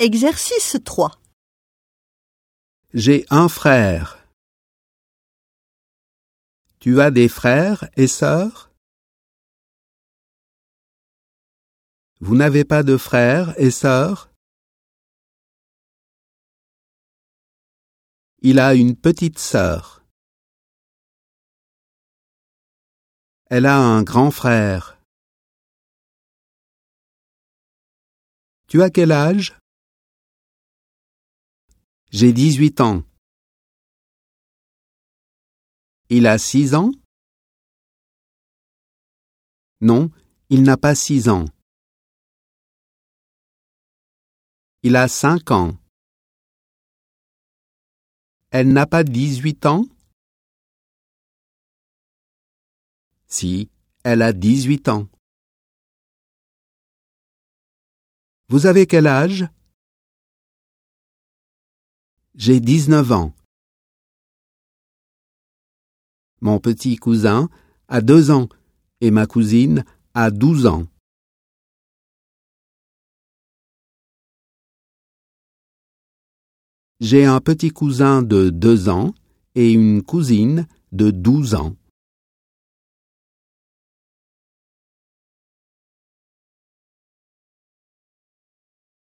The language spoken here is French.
Exercice 3. J'ai un frère. Tu as des frères et sœurs? Vous n'avez pas de frères et sœurs? Il a une petite sœur. Elle a un grand frère. Tu as quel âge? J'ai 18 ans. Il a 6 ans? Non, il n'a pas 6 ans. Il a 5 ans. Elle n'a pas 18 ans? Si, elle a 18 ans. Vous avez quel âge? J'ai 19 ans. Mon petit cousin a 2 ans et ma cousine a 12 ans. J'ai un petit cousin de 2 ans et une cousine de 12 ans.